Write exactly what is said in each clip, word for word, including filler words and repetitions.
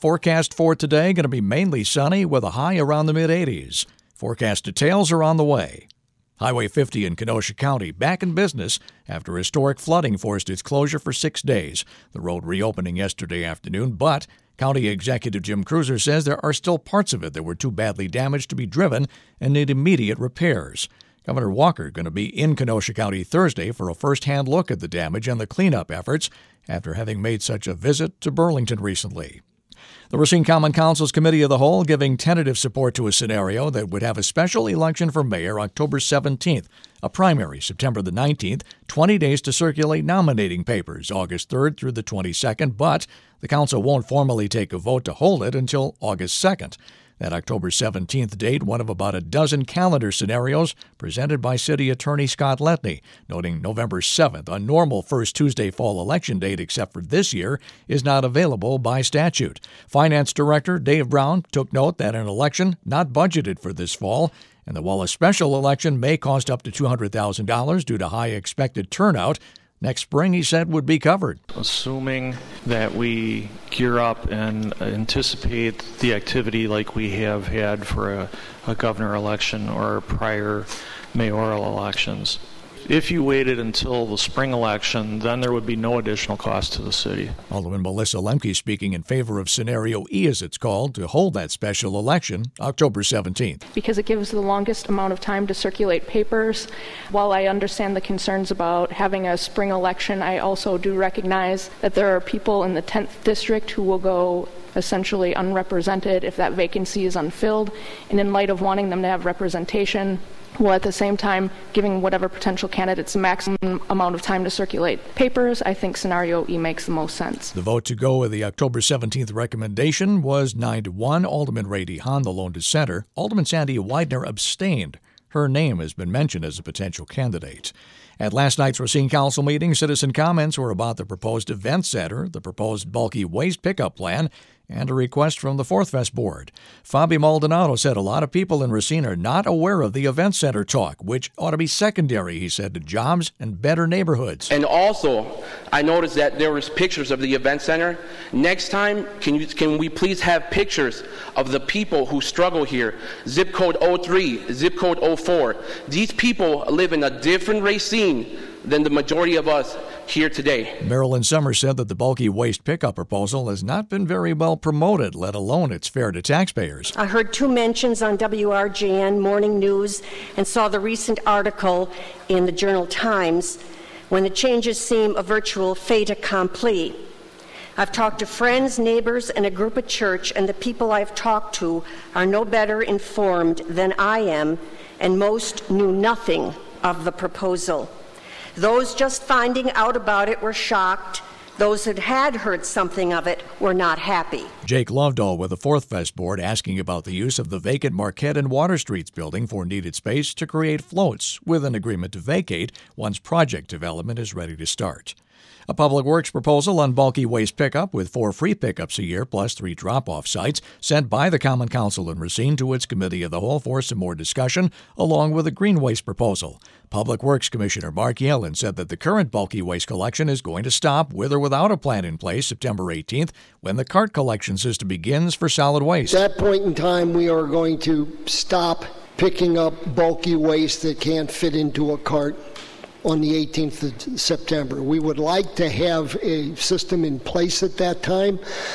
Forecast for today going to be mainly sunny with a high around the mid-eighties. Forecast details are on the way. Highway fifty in Kenosha County back in business after historic flooding forced its closure for six days. The road reopening yesterday afternoon, but County Executive Jim Cruiser says there are still parts of it that were too badly damaged to be driven and need immediate repairs. Governor Walker going to be in Kenosha County Thursday for a first-hand look at the damage and the cleanup efforts after having made such a visit to Burlington recently. The Racine Common Council's Committee of the Whole giving tentative support to a scenario that would have a special election for mayor October seventeenth, a primary September the nineteenth, twenty days to circulate nominating papers August third through the twenty-second, but the council won't formally take a vote to hold it until August second. That October seventeenth date, one of about a dozen calendar scenarios presented by City Attorney Scott Letney, noting November seventh, a normal first Tuesday fall election date except for this year, is not available by statute. Finance Director Dave Brown took note that an election not budgeted for this fall, and that while a special election may cost up to two hundred thousand dollars due to high expected turnout, next spring, he said, would be covered. Assuming that we gear up and anticipate the activity like we have had for a, a governor election or prior mayoral elections. If you waited until the spring election, then there would be no additional cost to the city. Alderman Melissa Lemke speaking in favor of Scenario E, as it's called, to hold that special election October seventeenth. Because it gives the longest amount of time to circulate papers. While I understand the concerns about having a spring election, I also do recognize that there are people in the tenth district who will go essentially unrepresented if that vacancy is unfilled. And in light of wanting them to have representation, while at the same time giving whatever potential candidates the maximum amount of time to circulate papers, I think Scenario E makes the most sense. The vote to go with the October seventeenth recommendation was nine to one. Alderman Ray DeHaan, the lone dissenter. Alderman Sandy Widener abstained. Her name has been mentioned as a potential candidate. At last night's Racine Council meeting, citizen comments were about the proposed event center, the proposed bulky waste pickup plan, and a request from the Fourth Fest Board. Fabi Maldonado said a lot of people in Racine are not aware of the event center talk, which ought to be secondary, he said, to jobs and better neighborhoods. And also, I noticed that there was pictures of the event center. Next time, can you can we please have pictures of the people who struggle here? Zip code oh three, zip code oh four. These people live in a different Racine than the majority of us here today. Marilyn Summers said that the bulky waste pickup proposal has not been very well promoted, let alone it's fair to taxpayers. I heard two mentions on W R J N Morning News and saw the recent article in the Journal Times when the changes seem a virtual fait accompli. I've talked to friends, neighbors, and a group at church, and the people I've talked to are no better informed than I am, and most knew nothing of the proposal. Those just finding out about it were shocked. Those that had heard something of it were not happy. Jake Lovedahl with the Fourth Fest Board asking about the use of the vacant Marquette and Water Streets building for needed space to create floats, with an agreement to vacate once project development is ready to start. A Public Works proposal on bulky waste pickup with four free pickups a year plus three drop-off sites sent by the Common Council in Racine to its Committee of the Whole for some more discussion, along with a green waste proposal. Public Works Commissioner Mark Yellen said that the current bulky waste collection is going to stop with or without a plan in place September eighteenth when the cart collection system begins for solid waste. At that point in time, we are going to stop picking up bulky waste that can't fit into a cart on the eighteenth of September. We would like to have a system in place at that time,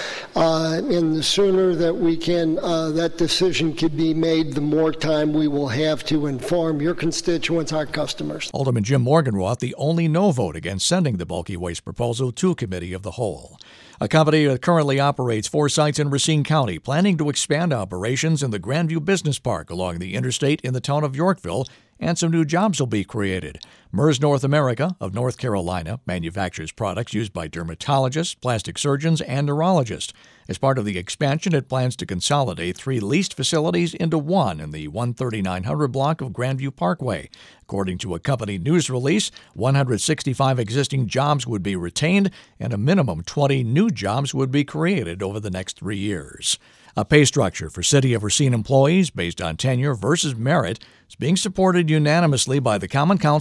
uh, and the sooner that we can, uh, that decision can be made, the more time we will have to inform your constituents, our customers. Alderman Jim Morganroth, the only no vote against sending the bulky waste proposal to Committee of the Whole. A company that currently operates four sites in Racine County, planning to expand operations in the Grandview Business Park along the interstate in the town of Yorkville, and some new jobs will be created. MERS North America of North Carolina manufactures products used by dermatologists, plastic surgeons, and neurologists. As part of the expansion, it plans to consolidate three leased facilities into one in the one thirty-nine hundred block of Grandview Parkway. According to a company news release, one hundred sixty-five existing jobs would be retained, and a minimum twenty new jobs would be created over the next three years. A pay structure for City of Racine employees based on tenure versus merit is being supported unanimously by the Common Council's Committee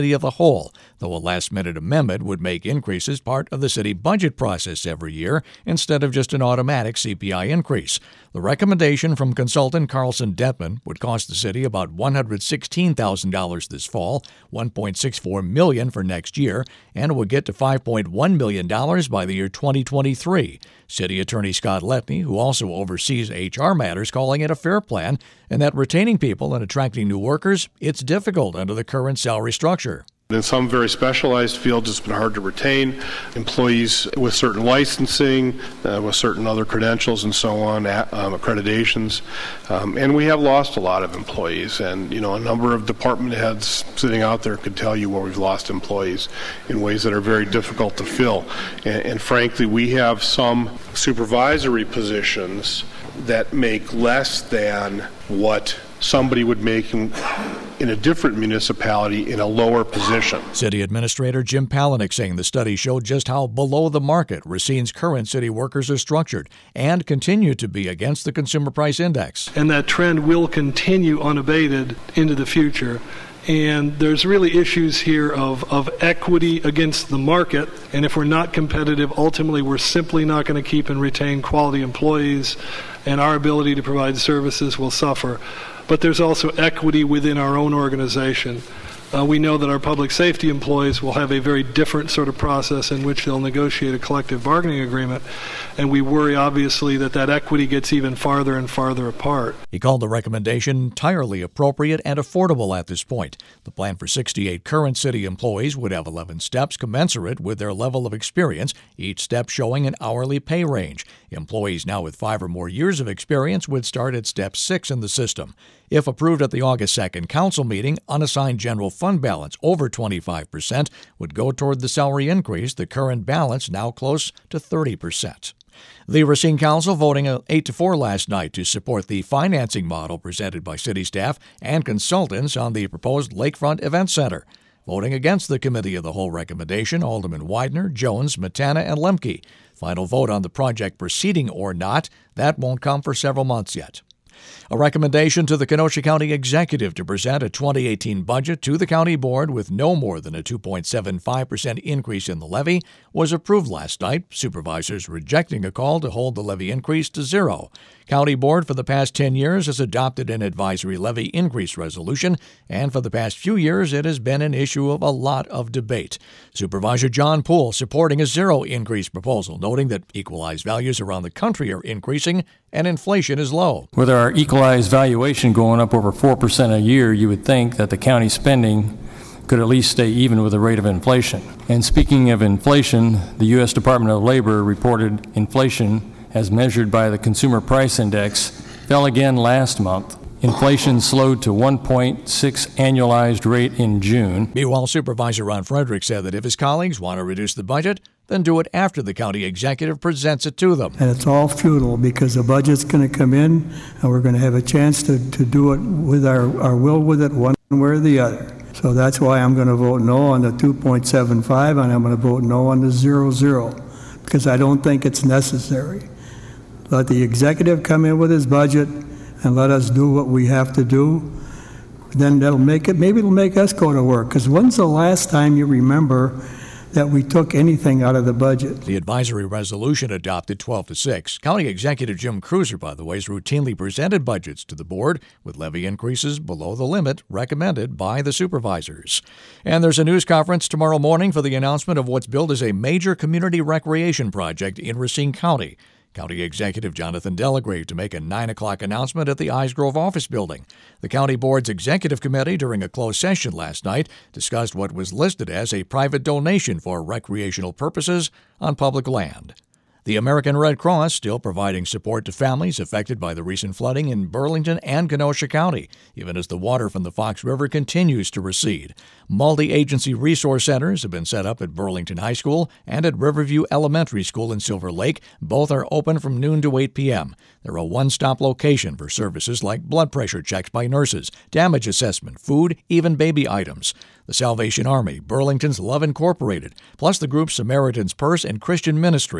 committee of the whole, though a last-minute amendment would make increases part of the city budget process every year instead of just an automatic C P I increase. The recommendation from consultant Carlson Detman would cost the city about one hundred sixteen thousand dollars this fall, one point six four million dollars for next year, and would get to five point one million dollars by the year twenty twenty-three. City Attorney Scott Letney, who also oversees H R matters, calling it a fair plan, and that retaining people and attracting new workers, it's difficult under the current salary structure. In some very specialized fields, it's been hard to retain employees with certain licensing, uh, with certain other credentials and so on, um, accreditations. Um, and we have lost a lot of employees. And, you know, a number of department heads sitting out there could tell you where we've lost employees in ways that are very difficult to fill. And, and frankly, we have some supervisory positions that make less than what somebody would make in, in a different municipality in a lower position. City Administrator Jim Palahniuk saying the study showed just how below the market Racine's current city workers are structured and continue to be against the Consumer Price Index. And that trend will continue unabated into the future. And there's really issues here of, of equity against the market. And if we're not competitive, ultimately we're simply not going to keep and retain quality employees, and our ability to provide services will suffer. But there's also equity within our own organization. Uh, we know that our public safety employees will have a very different sort of process in which they'll negotiate a collective bargaining agreement, and we worry, obviously, that that equity gets even farther and farther apart. He called the recommendation entirely appropriate and affordable at this point. The plan for sixty-eight current city employees would have eleven steps commensurate with their level of experience, each step showing an hourly pay range. Employees now with five or more years of experience would start at step six in the system. If approved at the August second council meeting, unassigned general fund balance over twenty-five percent would go toward the salary increase, the current balance now close to thirty percent. The Racine Council voting eight to four last night to support the financing model presented by city staff and consultants on the proposed Lakefront Event Center. Voting against the Committee of the Whole recommendation, Alderman Widener, Jones, Matana, and Lemke. Final vote on the project proceeding or not, that won't come for several months yet. A recommendation to the Kenosha County Executive to present a twenty eighteen budget to the County Board with no more than a two point seven five percent increase in the levy was approved last night, supervisors rejecting a call to hold the levy increase to zero. County Board for the past ten years has adopted an advisory levy increase resolution, and for the past few years it has been an issue of a lot of debate. Supervisor John Poole supporting a zero increase proposal, noting that equalized values around the country are increasing and inflation is low. With our equalized valuation going up over four percent a year, you would think that the county spending could at least stay even with the rate of inflation. And speaking of inflation, the U S Department of Labor reported inflation as measured by the Consumer Price Index fell again last month. Inflation slowed to one point six annualized rate in June. Meanwhile, Supervisor Ron Frederick said that if his colleagues want to reduce the budget, then do it after the county executive presents it to them. And it's all futile because the budget's going to come in and we're going to have a chance to, to do it with our, our will with it one way or the other. So that's why I'm going to vote no on the two point seven five and I'm going to vote no on the zero zero because I don't think it's necessary. Let the executive come in with his budget and let us do what we have to do. Then that'll make it, maybe it'll make us go to work. Because when's the last time you remember that we took anything out of the budget? The advisory resolution adopted twelve to six. County Executive Jim Cruiser, by the way, has routinely presented budgets to the board with levy increases below the limit recommended by the supervisors. And there's a news conference tomorrow morning for the announcement of what's billed as a major community recreation project in Racine County. County Executive Jonathan Delagrave to make a nine o'clock announcement at the Eisgrove office building. The County Board's Executive Committee, during a closed session last night, discussed what was listed as a private donation for recreational purposes on public land. The American Red Cross still providing support to families affected by the recent flooding in Burlington and Kenosha County, even as the water from the Fox River continues to recede. Multi-agency resource centers have been set up at Burlington High School and at Riverview Elementary School in Silver Lake. Both are open from noon to eight p.m. They're a one-stop location for services like blood pressure checks by nurses, damage assessment, food, even baby items. The Salvation Army, Burlington's Love Incorporated, plus the groups Samaritan's Purse and Christian Ministry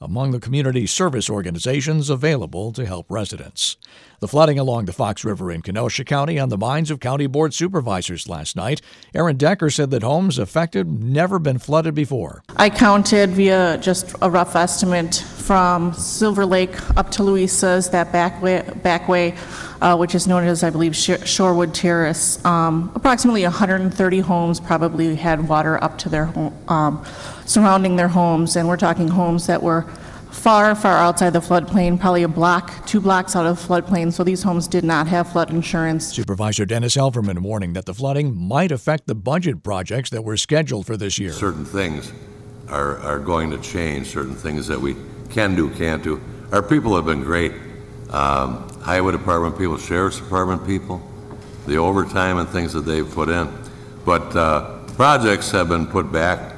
among the community service organizations available to help residents. The flooding along the Fox River in Kenosha County on the minds of County Board Supervisors last night. Aaron Decker said that homes affected never been flooded before. I counted via just a rough estimate from Silver Lake up to Louisa's, that back way, back way uh, which is known as, I believe, Shorewood Terrace. Um, approximately one hundred thirty homes probably had water up to their home, um, surrounding their homes, and we're talking homes that were far, far outside the floodplain, probably a block, two blocks out of the floodplain, so these homes did not have flood insurance. Supervisor Dennis Elverman warning that the flooding might affect the budget projects that were scheduled for this year. Certain things are, are going to change, certain things that we can do, can't do. Our people have been great. Um, Highway Department people, Sheriff's Department people, the overtime and things that they've put in. But uh, projects have been put back,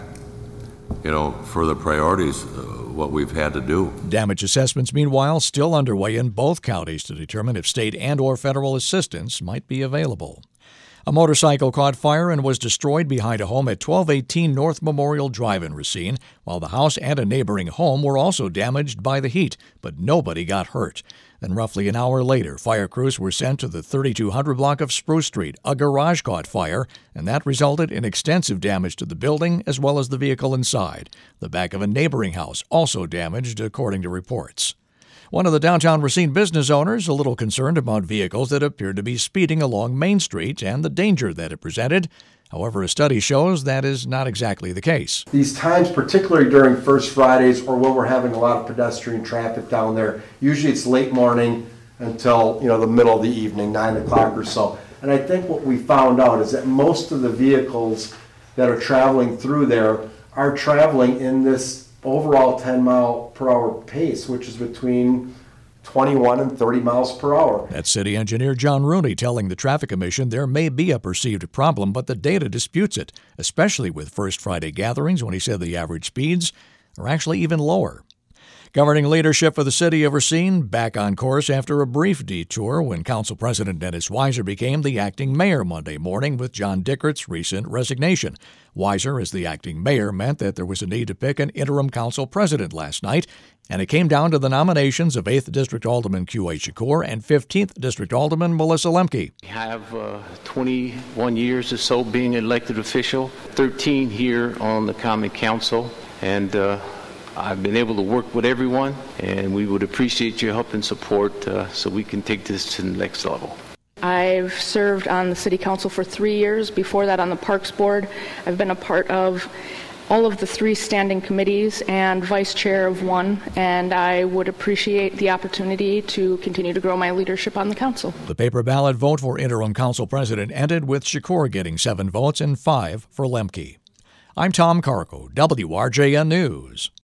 you know, for the priorities, uh, what we've had to do. Damage assessments, meanwhile, still underway in both counties to determine if state and or federal assistance might be available. A motorcycle caught fire and was destroyed behind a home at twelve eighteen North Memorial Drive in Racine, while the house and a neighboring home were also damaged by the heat, but nobody got hurt. Then roughly an hour later, fire crews were sent to the thirty-two hundred block of Spruce Street. A garage caught fire, and that resulted in extensive damage to the building as well as the vehicle inside. The back of a neighboring house also damaged, according to reports. One of the downtown Racine business owners a little concerned about vehicles that appeared to be speeding along Main Street and the danger that it presented. However, a study shows that is not exactly the case. These times, particularly during First Fridays or when we're having a lot of pedestrian traffic down there, usually it's late morning until, you know, the middle of the evening, nine o'clock or so. And I think what we found out is that most of the vehicles that are traveling through there are traveling in this overall ten mile per hour pace, which is between twenty-one and thirty miles per hour. That's City Engineer John Rooney telling the Traffic Commission there may be a perceived problem, but the data disputes it, especially with First Friday gatherings when he said the average speeds are actually even lower. Governing leadership for the city of Racine back on course after a brief detour when Council President Dennis Weiser became the acting mayor Monday morning with John Dickert's recent resignation. Weiser, as the acting mayor, meant that there was a need to pick an interim council president last night, and it came down to the nominations of eighth District Alderman Q A. Shakur and fifteenth District Alderman Melissa Lemke. I have uh, twenty-one years or so being an elected official, thirteen here on the Common Council, and uh, I've been able to work with everyone, and we would appreciate your help and support uh, so we can take this to the next level. I've served on the City Council for three years. Before that, on the Parks Board. I've been a part of all of the three standing committees and vice chair of one, and I would appreciate the opportunity to continue to grow my leadership on the council. The paper ballot vote for interim council president ended with Shakur getting seven votes and five for Lemke. I'm Tom Carco, W R J N News.